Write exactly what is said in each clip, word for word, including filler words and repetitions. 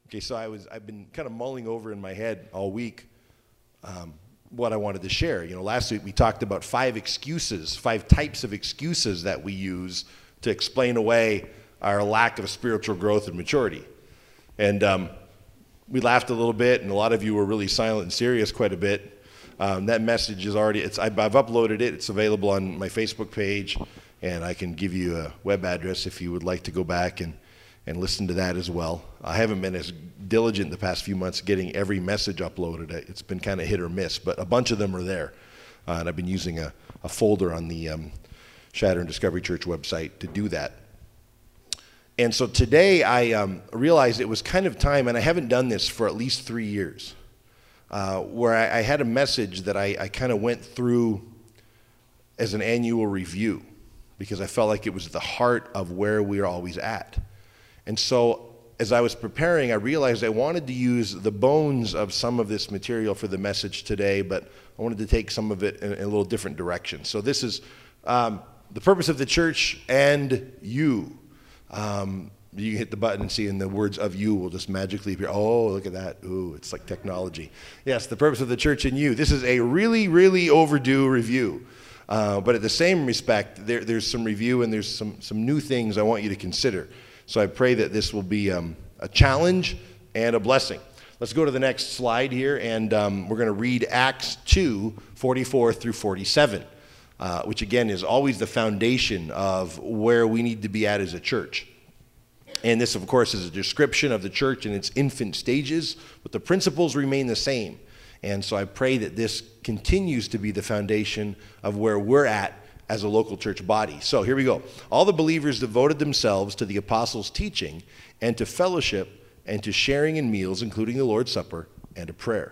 Okay, so I was, I've been kind of mulling over in my head all week um, what I wanted to share. You know, last week we talked about five excuses, five types of excuses that we use to explain away our lack of spiritual growth and maturity. And um, we laughed a little bit, and a lot of you were really silent and serious quite a bit. Um, that message is already, it's, I've, I've uploaded it. It's available on my Facebook page, and I can give you a web address if you would like to go back and and listen to that as well. I haven't been as diligent the past few months getting every message uploaded. It's been kind of hit or miss, but a bunch of them are there. Uh, and I've been using a, a folder on the um, Shatter and Discovery Church website to do that. And so today I um, realized it was kind of time, and I haven't done this for at least three years, uh, where I, I had a message that I, I kind of went through as an annual review because I felt like it was the heart of where we're always at. And so as I was preparing, I realized I wanted to use the bones of some of this material for the message today, but I wanted to take some of it in, in a little different direction. So this is um, the purpose of the church and you. Um, you can hit the button and see, and the words of you will just magically appear. Oh, look at that. Ooh, it's like technology. Yes, the purpose of the church and you. This is a really, really overdue review. Uh, but at the same respect, there, there's some review and there's some, some new things I want you to consider. So I pray that this will be um, a challenge and a blessing. Let's go to the next slide here, and um, we're going to read Acts two, forty-four through forty-seven, uh, which again is always the foundation of where we need to be at as a church. And this, of course, is a description of the church in its infant stages, but the principles remain the same. And so I pray that this continues to be the foundation of where we're at as a local church body. So here we go. All the believers devoted themselves to the apostles' teaching and to fellowship and to sharing in meals, including the Lord's Supper, and to prayer.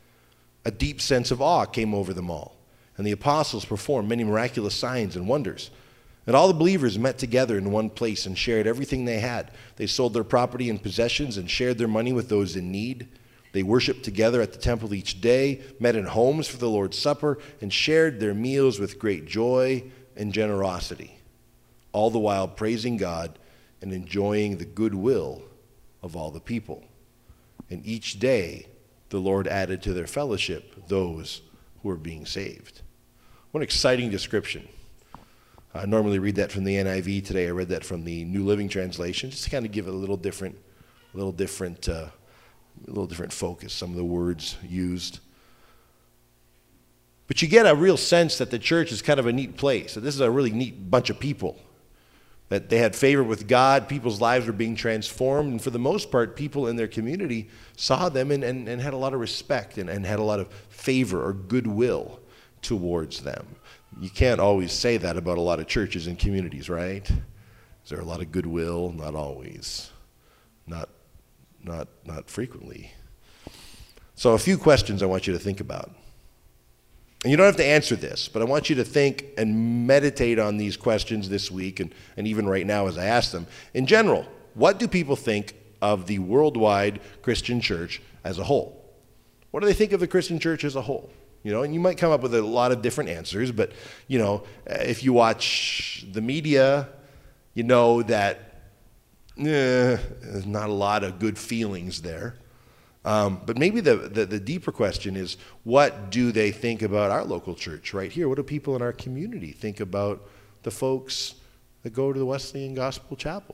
A deep sense of awe came over them all, and the apostles performed many miraculous signs and wonders. And all the believers met together in one place and shared everything they had. They sold their property and possessions and shared their money with those in need. They worshiped together at the temple each day, met in homes for the Lord's Supper, and shared their meals with great joy and generosity, all the while praising God and enjoying the goodwill of all the people. And each day the Lord added to their fellowship those who were being saved. What an exciting description. I normally read that from the N I V. Today I read that from the New Living Translation, just to kind of give it a little different, a little different uh, a little different focus, some of the words used. But you get a real sense that the church is kind of a neat place. So this is a really neat bunch of people. That they had favor with God, people's lives were being transformed, and for the most part, people in their community saw them and, and, and had a lot of respect and, and had a lot of favor or goodwill towards them. You can't always say that about a lot of churches and communities, right? Is there a lot of goodwill? Not always. Not Not, not frequently. So a few questions I want you to think about. And you don't have to answer this, but I want you to think and meditate on these questions this week and, and even right now as I ask them. In general, what do people think of the worldwide Christian church as a whole? What do they think of the Christian church as a whole? You know, and you might come up with a lot of different answers, but, you know, if you watch the media, you know that Eh, there's not a lot of good feelings there. Um, but maybe the, the, the deeper question is, what do they think about our local church right here? What do people in our community think about the folks that go to the Wesleyan Gospel Chapel?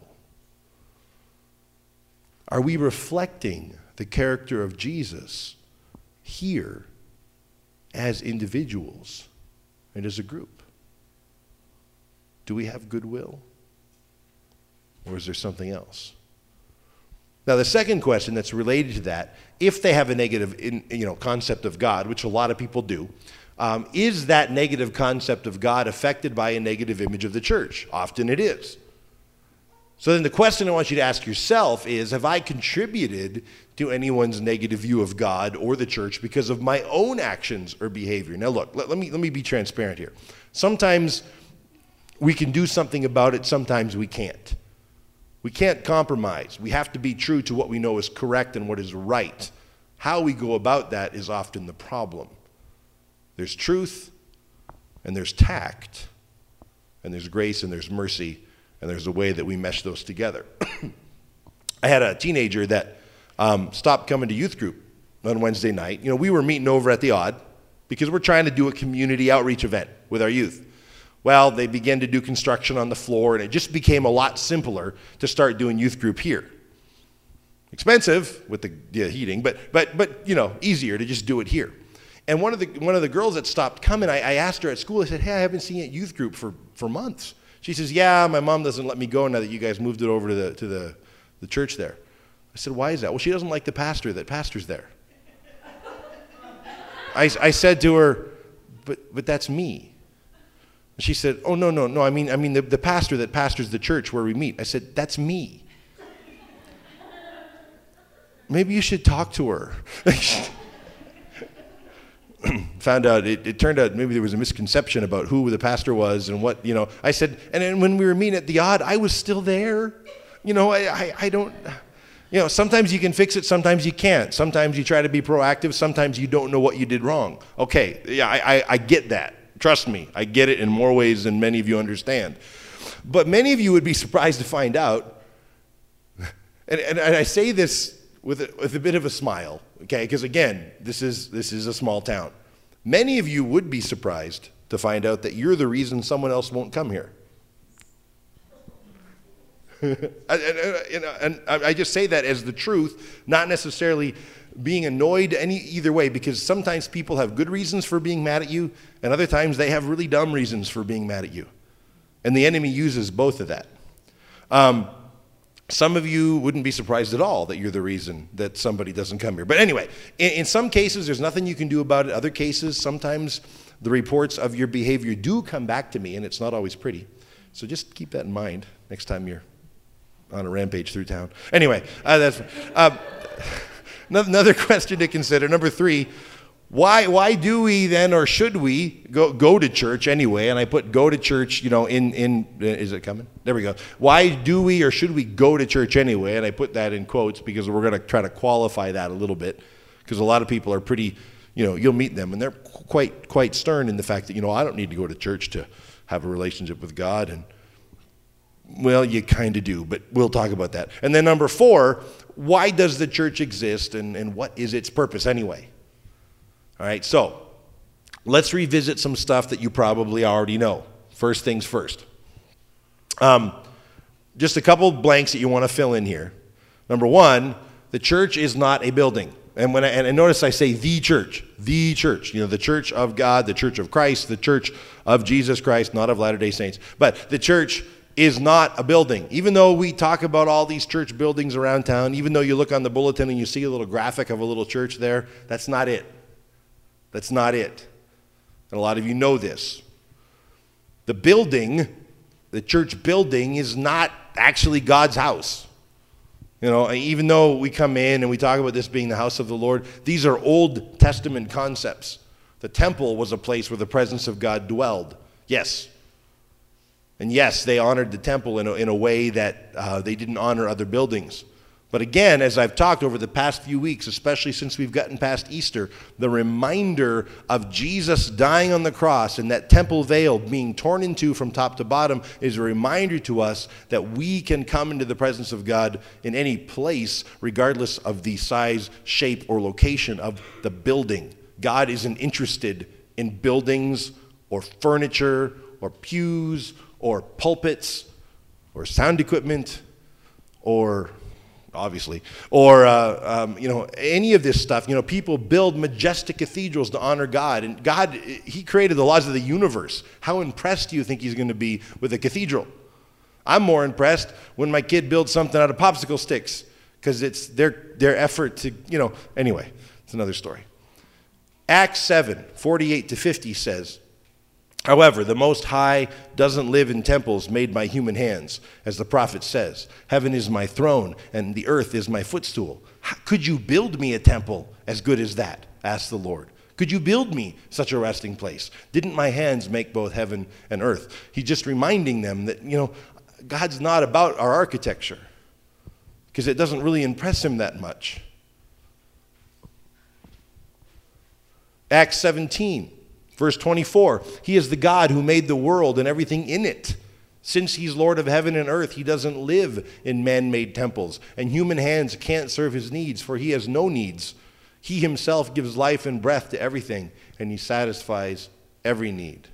Are we reflecting the character of Jesus here as individuals and as a group? Do we have goodwill? Or is there something else? Now, the second question that's related to that, if they have a negative in, you know, concept of God, which a lot of people do, um, is that negative concept of God affected by a negative image of the church? Often it is. So then the question I want you to ask yourself is, have I contributed to anyone's negative view of God or the church because of my own actions or behavior? Now look, let, let me, let me be transparent here. Sometimes we can do something about it, sometimes we can't. We can't compromise. We have to be true to what we know is correct and what is right. How we go about that is often the problem. There's truth, and there's tact, and there's grace, and there's mercy, and there's a way that we mesh those together. I had a teenager that um, stopped coming to youth group on Wednesday night. You know, we were meeting over at the Odd because we're trying to do a community outreach event with our youth. Well, they began to do construction on the floor, and it just became a lot simpler to start doing youth group here. Expensive with the, the heating, but but but you know, easier to just do it here. And one of the one of the girls that stopped coming, I, I asked her at school. I said, "Hey, I haven't seen you at youth group for, for months." She says, "Yeah, my mom doesn't let me go now that you guys moved it over to the to the, the church there." I said, "Why is that?" "Well, she doesn't like the pastor that pastors there." I, I said to her, "But but that's me." She said, "Oh no no no! I mean I mean the, the pastor that pastors the church where we meet." I said, "That's me." Maybe you should talk to her. Found out, it, it turned out maybe there was a misconception about who the pastor was and what, you know. I said, and then when we were meeting at the Odd, I was still there. You know, I, I, I don't, you know, sometimes you can fix it, sometimes you can't. Sometimes you try to be proactive, sometimes you don't know what you did wrong. Okay, yeah, I, I, I get that. Trust me, I get it in more ways than many of you understand. But many of you would be surprised to find out, and, and, and I say this with a, with a bit of a smile, okay? Because again, this is this is a small town. Many of you would be surprised to find out that you're the reason someone else won't come here. and, and, and I just say that as the truth, not necessarily being annoyed any either way, because sometimes people have good reasons for being mad at you, and other times they have really dumb reasons for being mad at you. And the enemy uses both of that. Um, Some of you wouldn't be surprised at all that you're the reason that somebody doesn't come here. But anyway, in, in some cases, there's nothing you can do about it. Other cases, sometimes the reports of your behavior do come back to me, and it's not always pretty. So just keep that in mind next time you're on a rampage through town. Anyway, uh, that's uh, another question to consider. Number three, Why why do we then, or should we, go go to church anyway? And I put go to church, you know, in, in is it coming? There we go. Why do we or should we go to church anyway? And I put that in quotes because we're going to try to qualify that a little bit, because a lot of people are pretty, you know, you'll meet them and they're quite quite stern in the fact that, you know, I don't need to go to church to have a relationship with God. And well, you kind of do, but we'll talk about that. And then number four, why does the church exist, and, and what is its purpose anyway? All right, so let's revisit some stuff that you probably already know. First things first. Um, just a couple blanks that you want to fill in here. Number one, the church is not a building. And when I, and notice I say the church, the church. You know, the church of God, the church of Christ, the church of Jesus Christ, not of Latter-day Saints. But the church is not a building. Even though we talk about all these church buildings around town, even though you look on the bulletin and you see a little graphic of a little church there, that's not it. That's not it. And a lot of you know this. The building, the church building, is not actually God's house. You know, even though we come in and we talk about this being the house of the Lord, these are Old Testament concepts. The temple was a place where the presence of God dwelled. Yes. And yes, they honored the temple in a, in a way that uh, they didn't honor other buildings. But again, as I've talked over the past few weeks, especially since we've gotten past Easter, the reminder of Jesus dying on the cross and that temple veil being torn in two from top to bottom is a reminder to us that we can come into the presence of God in any place, regardless of the size, shape, or location of the building. God isn't interested in buildings or furniture or pews or pulpits or sound equipment or... obviously, or, uh, um, you know, any of this stuff. You know, people build majestic cathedrals to honor God, and God, he created the laws of the universe. How impressed do you think he's going to be with a cathedral? I'm more impressed when my kid builds something out of popsicle sticks, because it's their, their effort to, you know, anyway, it's another story. Acts seven, forty-eight to fifty says, however, the Most High doesn't live in temples made by human hands, as the prophet says. Heaven is my throne, and the earth is my footstool. How could you build me a temple as good as that? Asked the Lord. Could you build me such a resting place? Didn't my hands make both heaven and earth? He's just reminding them that, you know, God's not about our architecture, because it doesn't really impress him that much. Acts seventeen. Verse twenty-four, he is the God who made the world and everything in it. Since he's Lord of heaven and earth, he doesn't live in man-made temples, and human hands can't serve his needs, for he has no needs. He himself gives life and breath to everything, and he satisfies every need.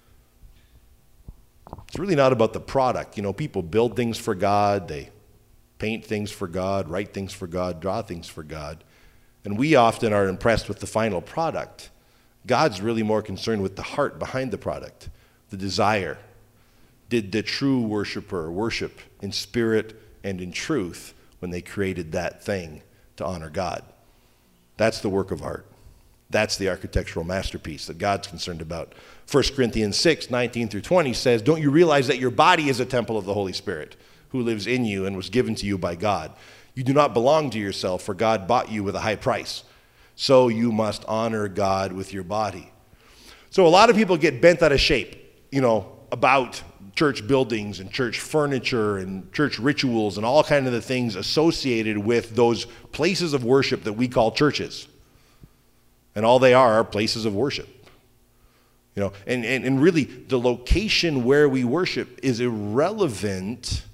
It's really not about the product. You know, people build things for God, they paint things for God, write things for God, draw things for God, and we often are impressed with the final product. God's really more concerned with the heart behind the product, the desire. Did the true worshiper worship in spirit and in truth when they created that thing to honor God? That's the work of art. That's the architectural masterpiece that God's concerned about. First Corinthians six, nineteen through twenty says, don't you realize that your body is a temple of the Holy Spirit who lives in you and was given to you by God? You do not belong to yourself, for God bought you with a high price. So you must honor God with your body. So a lot of people get bent out of shape, you know, about church buildings and church furniture and church rituals and all kinds of the things associated with those places of worship that we call churches. And all they are are places of worship. You know, and, and, and really the location where we worship is irrelevant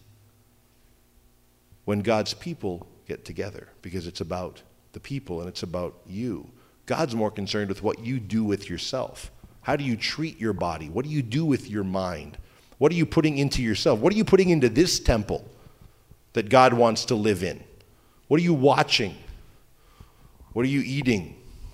when God's people get together, because it's about the people and it's about you. God's more concerned with what you do with yourself. How do you treat your body? What do you do with your mind? What are you putting into yourself? What are you putting into this temple that God wants to live in? What are you watching? What are you eating?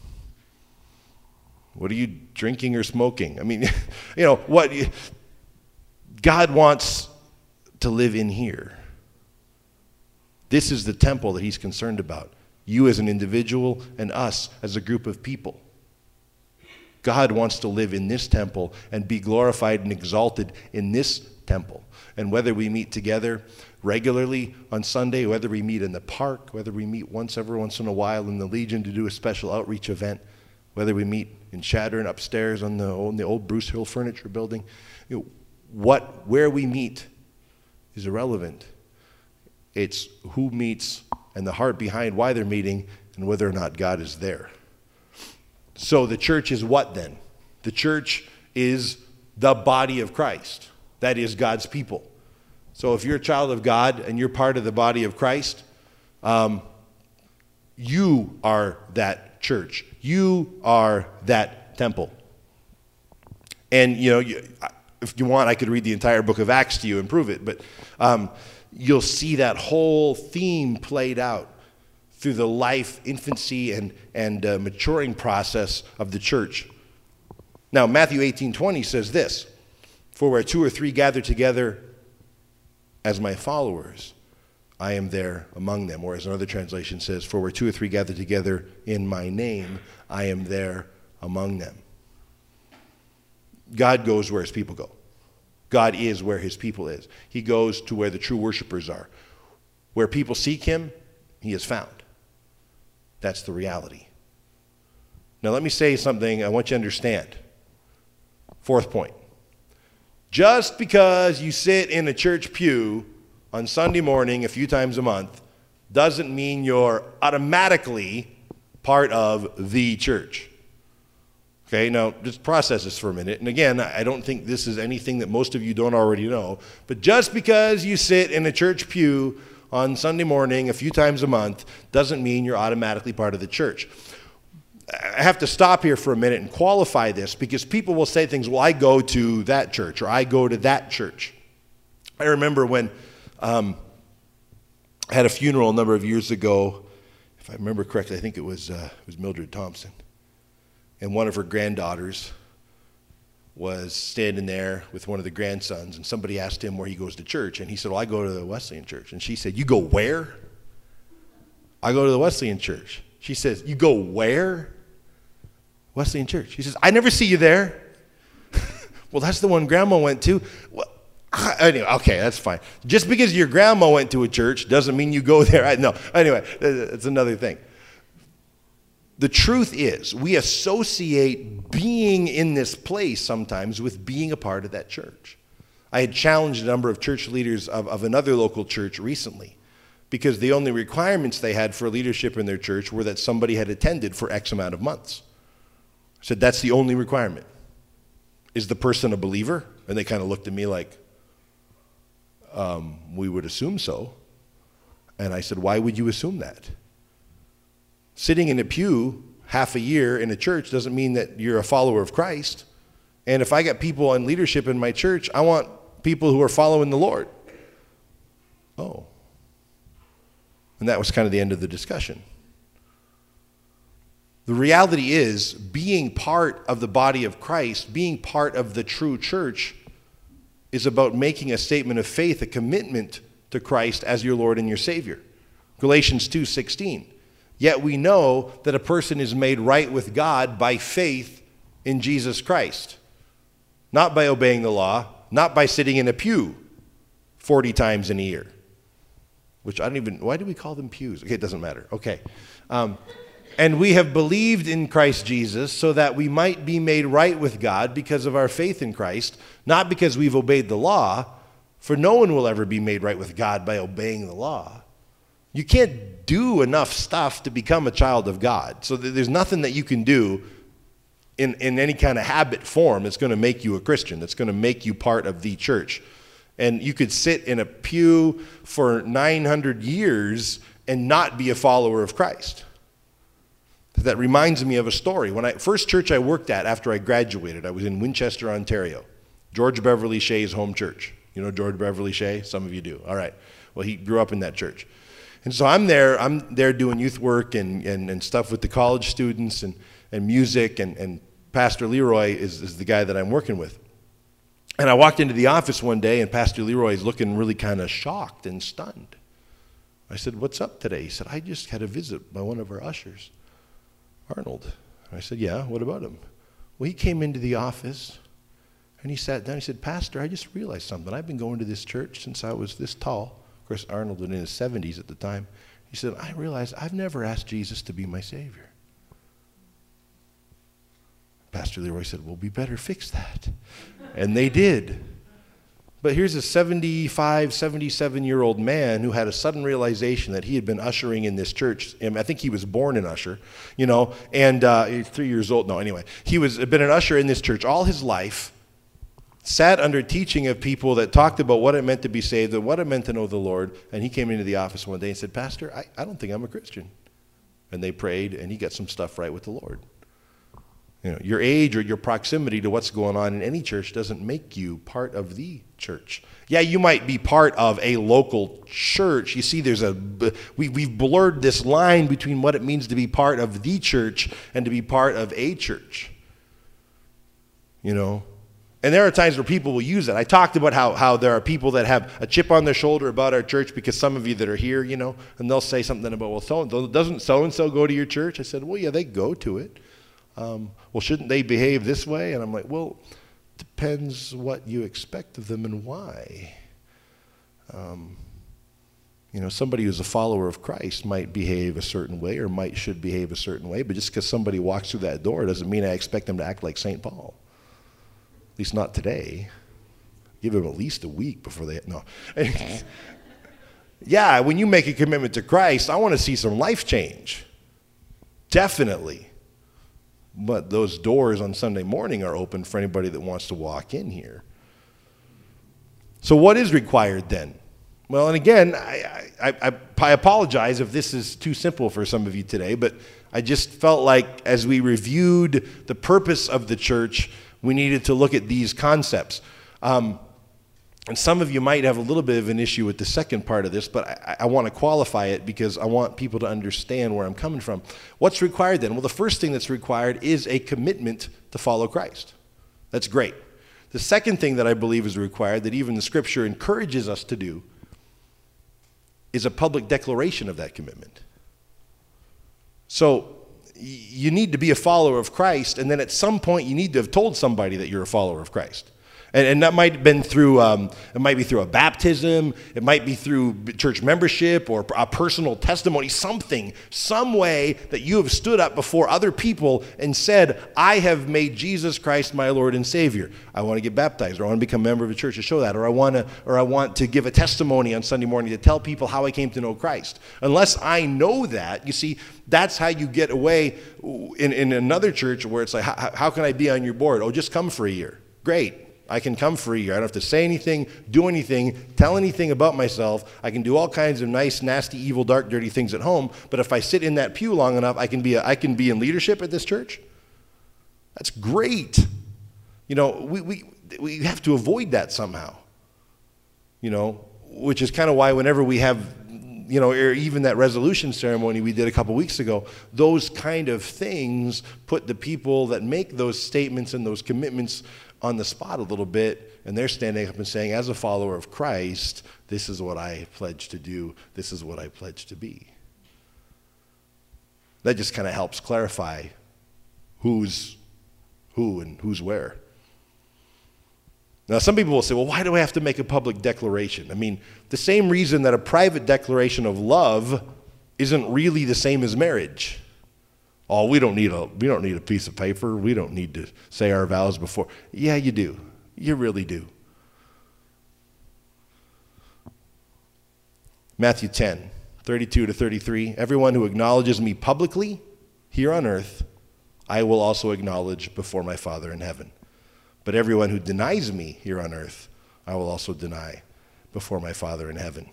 What are you drinking or smoking? I mean, you know, what God wants to live in here. This is the temple that he's concerned about. You as an individual and us as a group of people. God wants to live in this temple and be glorified and exalted in this temple. And whether we meet together regularly on Sunday, whether we meet in the park, whether we meet once every once in a while in the Legion to do a special outreach event, whether we meet in Chadron upstairs on the, on the old Bruce Hill Furniture Building, you know, what, where we meet is irrelevant. It's who meets and the heart behind why they're meeting and whether or not God is there. So the church is what then? The church is the body of Christ. That is God's people. So if you're a child of God and you're part of the body of Christ, um, you are that church. You are that temple. And, you know, you, if you want, I could read the entire book of Acts to you and prove it, but um, you'll see that whole theme played out through the life, infancy, and, and uh, maturing process of the church. Now, Matthew eighteen twenty says this, for where two or three gather together as my followers, I am there among them. Or as another translation says, for where two or three gather together in my name, I am there among them. God goes where his people go. God is where his people is. He goes to where the true worshipers are. Where people seek him, he is found. That's the reality. Now let me say something I want you to understand. Fourth point. Just because you sit in a church pew on Sunday morning a few times a month doesn't mean you're automatically part of the church. Okay, now just process this for a minute. And again, I don't think this is anything that most of you don't already know, but just because you sit in a church pew on Sunday morning a few times a month doesn't mean you're automatically part of the church. I have to stop here for a minute and qualify this, because people will say things, well, I go to that church, or I go to that church. I remember when um, I had a funeral a number of years ago. If I remember correctly, I think it was, uh, it was Mildred Thompson. And one of her granddaughters was standing there with one of the grandsons, and somebody asked him where he goes to church, and he said, well, I go to the Wesleyan church. And she said, you go where? I go to the Wesleyan church. She says, you go where? Wesleyan church. He says, I never see you there. Well, that's the one Grandma went to. Well, anyway, okay, that's fine. Just because your grandma went to a church doesn't mean you go there. I, no, anyway, that's another thing. The truth is, we associate being in this place sometimes with being a part of that church. I had challenged a number of church leaders of, of another local church recently, because the only requirements they had for leadership in their church were that somebody had attended for X amount of months. I said, that's the only requirement. Is the person a believer? And they kind of looked at me like, Um, we would assume so. And I said, why would you assume that? Sitting in a pew half a year in a church doesn't mean that you're a follower of Christ. And if I got people in leadership in my church, I want people who are following the Lord. Oh. And that was kind of the end of the discussion. The reality is, being part of the body of Christ, being part of the true church, is about making a statement of faith, a commitment to Christ as your Lord and your Savior. Galatians two sixteen. Yet we know that a person is made right with God by faith in Jesus Christ. Not by obeying the law, not by sitting in a pew forty times in a year. Which I don't even, why do we call them pews? Okay, it doesn't matter. Okay. Um, and we have believed in Christ Jesus so that we might be made right with God because of our faith in Christ, not because we've obeyed the law, for no one will ever be made right with God by obeying the law. You can't do enough stuff to become a child of God. So there's nothing that you can do in, in any kind of habit form that's going to make you a Christian, that's going to make you part of the church. And you could sit in a pew for nine hundred years and not be a follower of Christ. That reminds me of a story. When I first church I worked at after I graduated, I was in Winchester, Ontario. George Beverly Shea's home church. You know George Beverly Shea? Some of you do. All right. Well, he grew up in that church. And so I'm there, I'm there doing youth work and, and, and stuff with the college students and, and music, and, and Pastor Leroy is, is the guy that I'm working with. And I walked into the office one day, and Pastor Leroy is looking really kind of shocked and stunned. I said, what's up today? He said, I just had a visit by one of our ushers, Arnold. I said, yeah, what about him? Well, he came into the office, and he sat down. He said, Pastor, I just realized something. I've been going to this church since I was this tall. Of course, Arnold was in his seventies at the time. He said, I realized I've never asked Jesus to be my Savior. Pastor Leroy said, well, we better fix that. And they did. But here's a seventy-five, seventy-seven-year-old man who had a sudden realization that he had been ushering in this church. And I think he was born an usher, you know, and uh, he's three years old. No, anyway. He was had been an usher in this church all his life, sat under teaching of people that talked about what it meant to be saved and what it meant to know the Lord. And he came into the office one day and said, Pastor, I, I don't think I'm a Christian. And they prayed, and he got some stuff right with the Lord. You know, your age or your proximity to what's going on in any church doesn't make you part of the church. Yeah, you might be part of a local church. You see, there's a we, we've blurred this line between what it means to be part of the church and to be part of a church. You know, and there are times where people will use it. I talked about how, how there are people that have a chip on their shoulder about our church because some of you that are here, you know, and they'll say something about, well, so doesn't so-and-so go to your church? I said, well, yeah, they go to it. Um, well, shouldn't they behave this way? And I'm like, well, depends what you expect of them and why. Um, you know, somebody who's a follower of Christ might behave a certain way or might should behave a certain way, but just because somebody walks through that door doesn't mean I expect them to act like Saint Paul. At least not today. Give them at least a week before they, no. Yeah, when you make a commitment to Christ, I want to see some life change. Definitely. But those doors on Sunday morning are open for anybody that wants to walk in here. So what is required then? Well, and again, I, I, I, I apologize if this is too simple for some of you today, but I just felt like as we reviewed the purpose of the church, we needed to look at these concepts. Um, and some of you might have a little bit of an issue with the second part of this, but I, I want to qualify it because I want people to understand where I'm coming from. What's required then? Well, the first thing that's required is a commitment to follow Christ. That's great. The second thing that I believe is required, that even the Scripture encourages us to do, is a public declaration of that commitment. So you need to be a follower of Christ, and then at some point you need to have told somebody that you're a follower of Christ. And, and that might have been through, um, it might be through a baptism, it might be through church membership or a personal testimony, something, some way that you have stood up before other people and said, I have made Jesus Christ my Lord and Savior. I want to get baptized, or I want to become a member of a church to show that, or I want to, or I want to give a testimony on Sunday morning to tell people how I came to know Christ. Unless I know that, you see, that's how you get away in, in another church where it's like, how, how can I be on your board? Oh, just come for a year. Great. I can come free. I don't have to say anything, do anything, tell anything about myself. I can do all kinds of nice, nasty, evil, dark, dirty things at home. But if I sit in that pew long enough, I can be, a, I can be in leadership at this church. That's great. You know, we, we, we have to avoid that somehow. You know, which is kind of why whenever we have, you know, or even that resolution ceremony we did a couple weeks ago, those kind of things put the people that make those statements and those commitments on the spot a little bit, and they're standing up and saying, as a follower of Christ, this is what I pledge to do, this is what I pledge to be. That just kind of helps clarify who's who and who's where. Now, some people will say, well, why do I have to make a public declaration? I mean, the same reason that a private declaration of love isn't really the same as marriage. Oh, we don't need a we don't need a piece of paper. We don't need to say our vows before. Yeah, you do. You really do. Matthew ten, thirty-two to thirty-three. Everyone who acknowledges me publicly here on earth, I will also acknowledge before my Father in heaven. But everyone who denies me here on earth, I will also deny before my Father in heaven.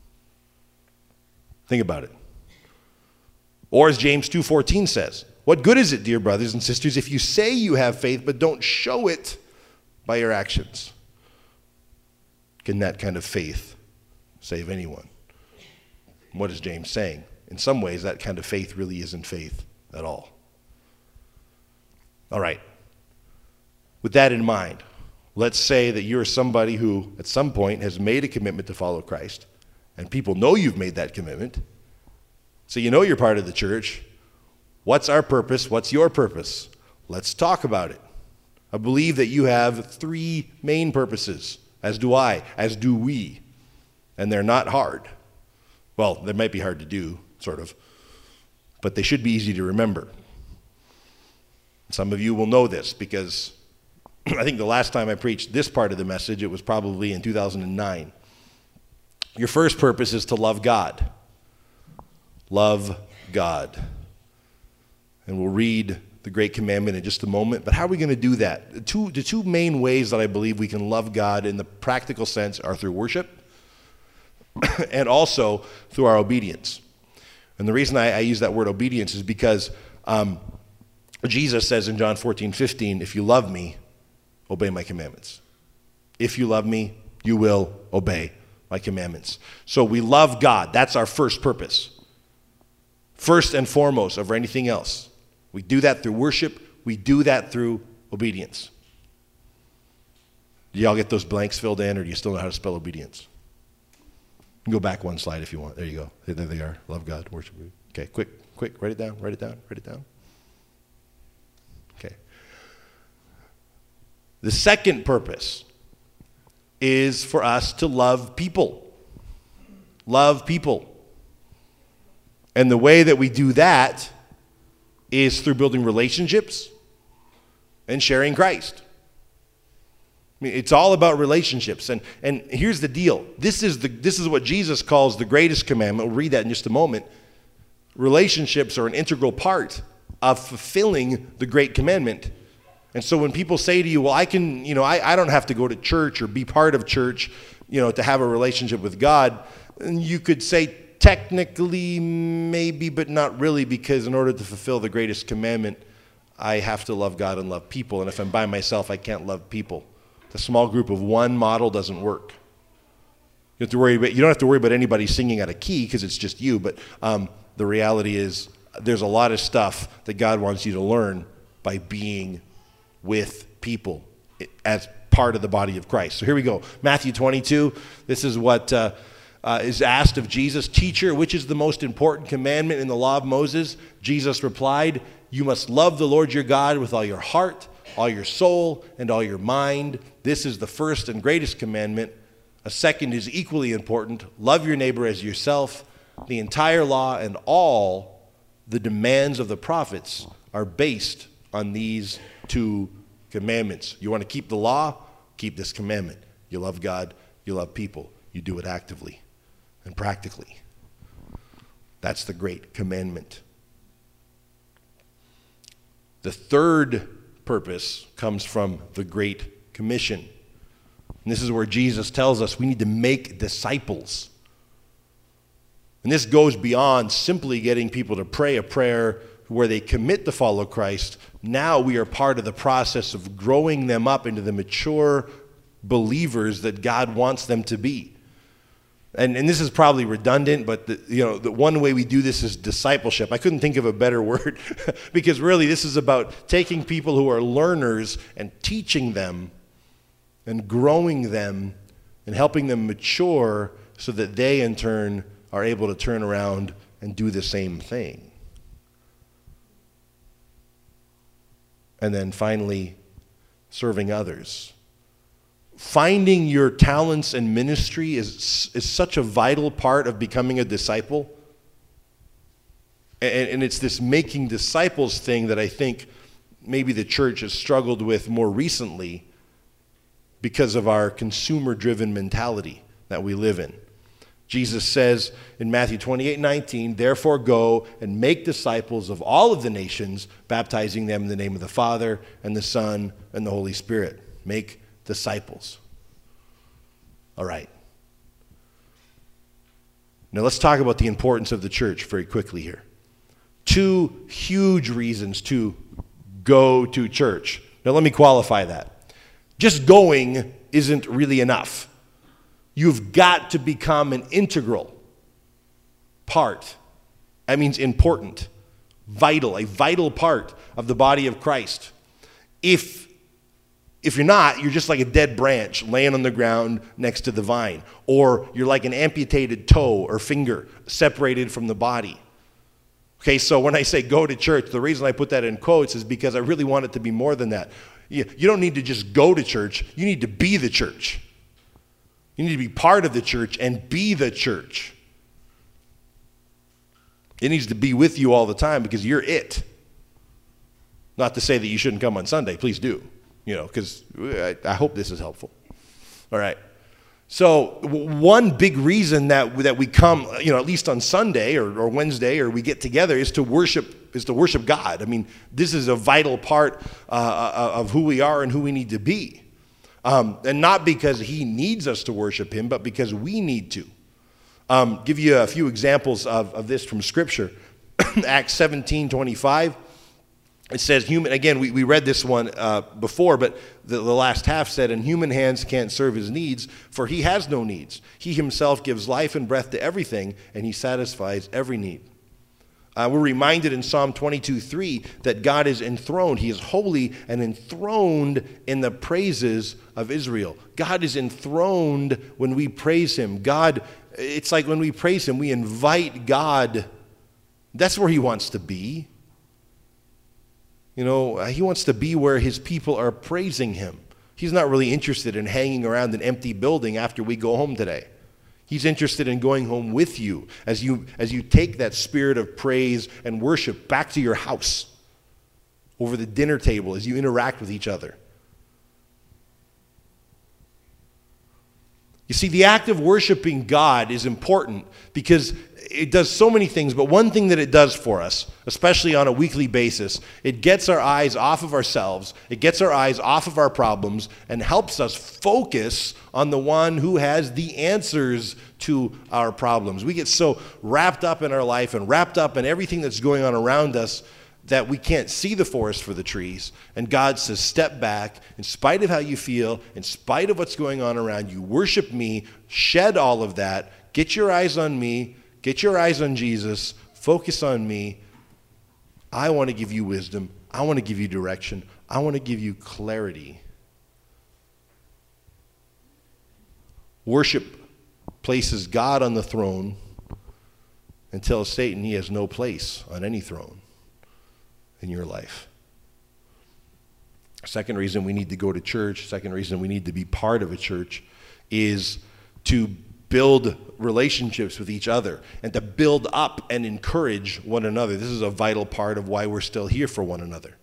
Think about it. Or as James two fourteen says, what good is it, dear brothers and sisters, if you say you have faith but don't show it by your actions? Can that kind of faith save anyone? What is James saying? In some ways, that kind of faith really isn't faith at all. All right. With that in mind, let's say that you're somebody who at some point has made a commitment to follow Christ, and people know you've made that commitment. So you know you're part of the church. What's our purpose? What's your purpose? Let's talk about it. I believe that you have three main purposes, as do I, as do we. And they're not hard. Well, they might be hard to do, sort of, but they should be easy to remember. Some of you will know this because I think the last time I preached this part of the message, it was probably in two thousand nine. Your first purpose is to love God. Love God. And we'll read the Great Commandment in just a moment. But how are we going to do that? The two, the two main ways that I believe we can love God in the practical sense are through worship and also through our obedience. And the reason I, I use that word obedience is because um, Jesus says in John fourteen fifteen, if you love me, obey my commandments. If you love me, you will obey my commandments. So we love God. That's our first purpose. First and foremost over anything else. We do that through worship. We do that through obedience. Do y'all get those blanks filled in, or do you still know how to spell obedience? You can go back one slide if you want. There you go. There they are. Love God, worship. Okay, quick, quick. Write it down, write it down, write it down. Okay. The second purpose is for us to love people. Love people. And the way that we do that is through building relationships and sharing Christ. I mean, it's all about relationships. And, and here's the deal. This is, the, this is what Jesus calls the greatest commandment. We'll read that in just a moment. Relationships are an integral part of fulfilling the great commandment. And so when people say to you, well, I can, you know, I, I don't have to go to church or be part of church, you know, to have a relationship with God, and you could say, technically, maybe, but not really, because in order to fulfill the greatest commandment, I have to love God and love people. And if I'm by myself, I can't love people. The small group of one model doesn't work. You have to worry about, you don't have to worry about anybody singing out of key because it's just you. But um, the reality is there's a lot of stuff that God wants you to learn by being with people as part of the body of Christ. So here we go. Matthew twenty-two. This is what... Uh, Uh, is asked of Jesus, teacher, which is the most important commandment in the law of Moses? Jesus replied, you must love the Lord your God with all your heart, all your soul, and all your mind. This is the first and greatest commandment. A second is equally important. Love your neighbor as yourself. The entire law and all the demands of the prophets are based on these two commandments. You want to keep the law? Keep this commandment. You love God, you love people. You do it actively and practically. That's the great commandment. The third purpose comes from the Great Commission. And this is where Jesus tells us we need to make disciples. And this goes beyond simply getting people to pray a prayer where they commit to follow Christ. Now we are part of the process of growing them up into the mature believers that God wants them to be. And, and this is probably redundant, but the, you know, the one way we do this is discipleship. I couldn't think of a better word because really this is about taking people who are learners and teaching them and growing them and helping them mature so that they in turn are able to turn around and do the same thing. And then finally, serving others. Finding your talents and ministry is, is such a vital part of becoming a disciple. And, and it's this making disciples thing that I think maybe the church has struggled with more recently because of our consumer-driven mentality that we live in. Jesus says in Matthew twenty-eight nineteen, therefore go and make disciples of all of the nations, baptizing them in the name of the Father and the Son and the Holy Spirit. Make disciples. All right. Now let's talk about the importance of the church very quickly here. Two huge reasons to go to church. Now let me qualify that. Just going isn't really enough. You've got to become an integral part. That means important, vital, a vital part of the body of Christ. If If you're not, you're just like a dead branch laying on the ground next to the vine. Or you're like an amputated toe or finger separated from the body. Okay, so when I say go to church, the reason I put that in quotes is because I really want it to be more than that. You, you don't need to just go to church. You need to be the church. You need to be part of the church and be the church. It needs to be with you all the time because you're it. Not to say that you shouldn't come on Sunday. Please do. You know, because I, I hope this is helpful. All right. So one big reason that that we come, you know, at least on Sunday or, or Wednesday or we get together is to worship is to worship God. I mean, this is a vital part uh, of who we are and who we need to be. Um, and not because he needs us to worship him, but because we need to. Um, give you a few examples of, of this from Scripture. Acts seventeen twenty-five. It says, human, again, we, we read this one uh, before, but the, the last half said, and human hands can't serve his needs, for he has no needs. He himself gives life and breath to everything, and he satisfies every need. Uh, we're reminded in Psalm twenty-two three that God is enthroned. He is holy and enthroned in the praises of Israel. God is enthroned when we praise him. God, it's like when we praise him, we invite God. That's where he wants to be. You know, he wants to be where his people are praising him. He's not really interested in hanging around an empty building after we go home today. He's interested in going home with you as you as you take that spirit of praise and worship back to your house, over the dinner table, as you interact with each other. You see, the act of worshiping God is important because it does so many things, but one thing that it does for us, especially on a weekly basis, it gets our eyes off of ourselves, it gets our eyes off of our problems, and helps us focus on the one who has the answers to our problems. We get so wrapped up in our life and wrapped up in everything that's going on around us that we can't see the forest for the trees. And God says, step back, in spite of how you feel, in spite of what's going on around you, worship me, shed all of that, get your eyes on me, get your eyes on Jesus, focus on me. I want to give you wisdom. I want to give you direction. I want to give you clarity. Worship places God on the throne and tells Satan he has no place on any throne in your life. Second reason we need to go to church, second reason we need to be part of a church is to build relationships with each other and to build up and encourage one another. This is a vital part of why we're still here for one another.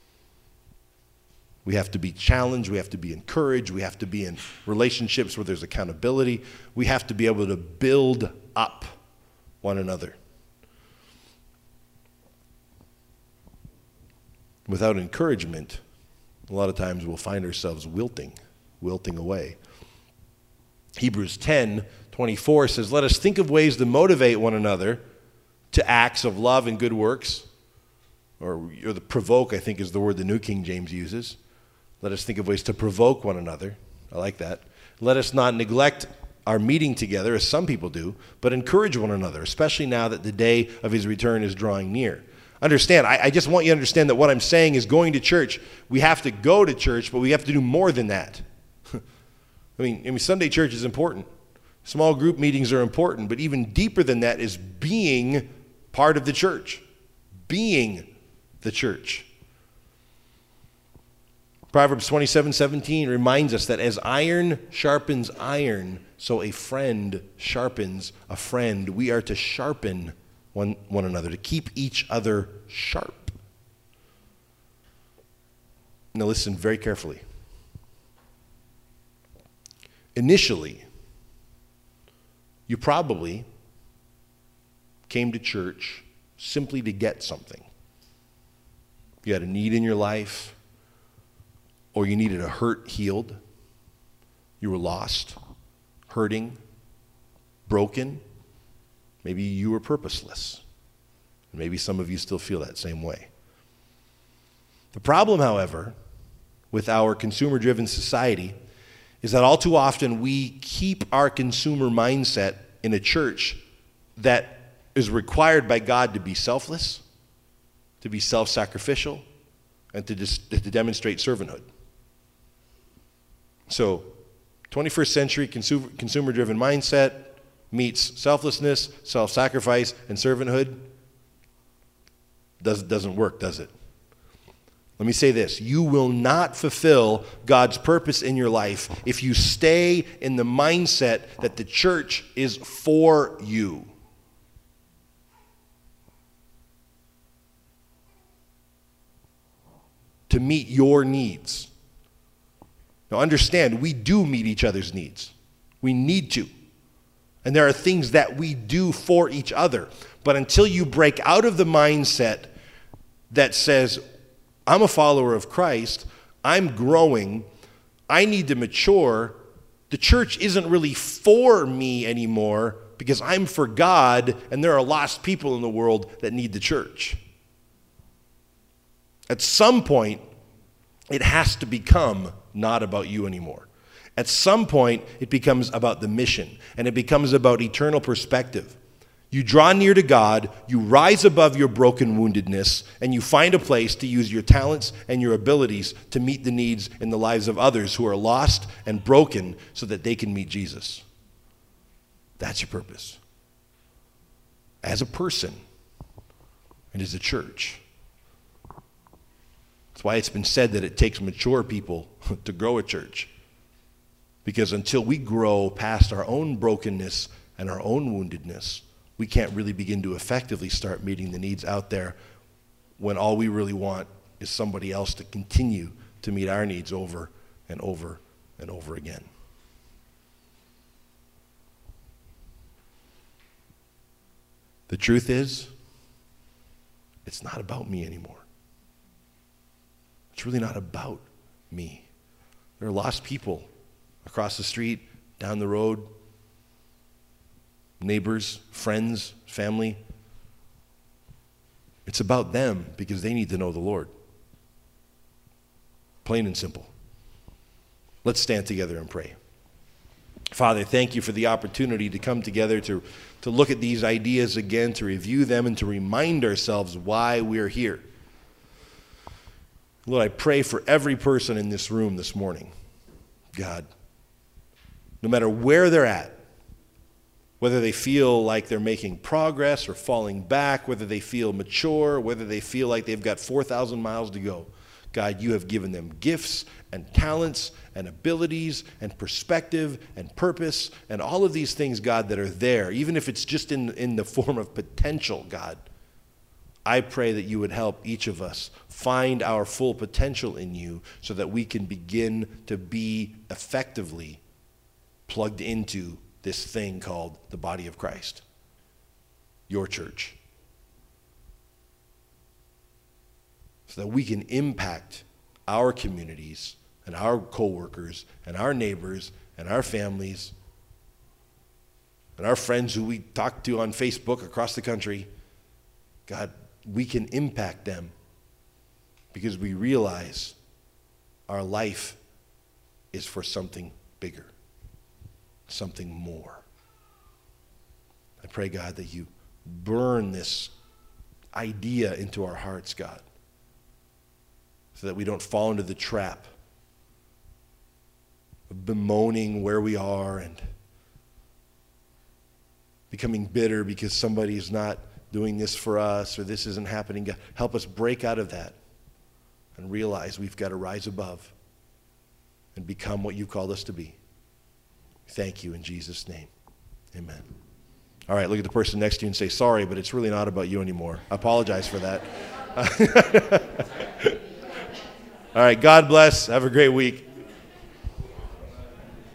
We have to be challenged, we have to be encouraged, we have to be in relationships where there's accountability. We have to be able to build up one another. Without encouragement, a lot of times we'll find ourselves wilting, wilting away. Hebrews ten twenty-four says, let us think of ways to motivate one another to acts of love and good works. Or, or the provoke, I think, is the word the New King James uses. Let us think of ways to provoke one another. I like that. Let us not neglect our meeting together, as some people do, but encourage one another, especially now that the day of his return is drawing near. Understand, I, I just want you to understand that what I'm saying is going to church. We have to go to church, but we have to do more than that. I mean, I mean, Sunday church is important. Small group meetings are important, but even deeper than that is being part of the church. Being the church. Proverbs twenty-seven seventeen reminds us that as iron sharpens iron, so a friend sharpens a friend. We are to sharpen one, one another, to keep each other sharp. Now listen very carefully. Initially, you probably came to church simply to get something. You had a need in your life, or you needed a hurt healed. You were lost, hurting, broken. Maybe you were purposeless. Maybe some of you still feel that same way. The problem, however, with our consumer-driven society is that all too often we keep our consumer mindset in a church that is required by God to be selfless, to be self-sacrificial, and to, dis- to demonstrate servanthood. So, twenty-first century consumer, consumer-driven mindset meets selflessness, self-sacrifice, and servanthood. Does, doesn't work, does it? Let me say this. You will not fulfill God's purpose in your life if you stay in the mindset that the church is for you. To meet your needs. Now understand, we do meet each other's needs. We need to. And there are things that we do for each other. But until you break out of the mindset that says, I'm a follower of Christ, I'm growing, I need to mature, the church isn't really for me anymore because I'm for God and there are lost people in the world that need the church. At some point, it has to become not about you anymore. At some point, it becomes about the mission, and it becomes about eternal perspective. You draw near to God, you rise above your broken woundedness, and you find a place to use your talents and your abilities to meet the needs in the lives of others who are lost and broken so that they can meet Jesus. That's your purpose. As a person and as a church. That's why it's been said that it takes mature people to grow a church. Because until we grow past our own brokenness and our own woundedness, we can't really begin to effectively start meeting the needs out there when all we really want is somebody else to continue to meet our needs over and over and over again. The truth is, it's not about me anymore. It's really not about me. There are lost people across the street, down the road, neighbors, friends, family. It's about them because they need to know the Lord. Plain and simple. Let's stand together and pray. Father, thank you for the opportunity to come together to, to look at these ideas again, to review them, and to remind ourselves why we're here. Lord, I pray for every person in this room this morning, God, no matter where they're at, whether they feel like they're making progress or falling back, whether they feel mature, whether they feel like they've got four thousand miles to go, God, you have given them gifts and talents and abilities and perspective and purpose and all of these things, God, that are there, even if it's just in, in the form of potential, God. I pray that you would help each of us find our full potential in you so that we can begin to be effectively plugged into this thing called the body of Christ, your church, so that we can impact our communities and our coworkers and our neighbors and our families and our friends who we talk to on Facebook across the country, God, we can impact them because we realize our life is for something bigger, something more. I pray, God, that you burn this idea into our hearts, God, so that we don't fall into the trap of bemoaning where we are and becoming bitter because somebody's not doing this for us or this isn't happening. God, help us break out of that and realize we've got to rise above and become what you've called us to be. Thank you in Jesus' name. Amen. All right, look at the person next to you and say, sorry, but it's really not about you anymore. I apologize for that. All right, God bless. Have a great week.